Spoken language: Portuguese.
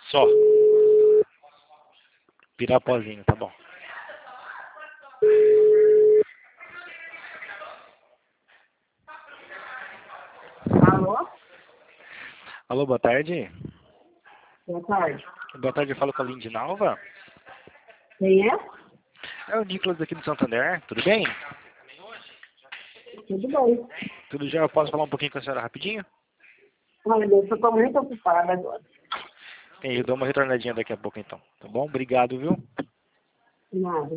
Só. Pirapozinho, tá bom. Alô? Alô, boa tarde. Boa tarde. Boa tarde, eu falo com a Lindinalva. Quem é? É o Nicolas aqui do Santander, tudo bem? Tudo bem. Tudo já? Eu posso falar um pouquinho com a senhora rapidinho? Olha, eu estou muito ocupada agora. Eu dou uma retornadinha daqui a pouco então, tá bom? Obrigado, viu? Nada.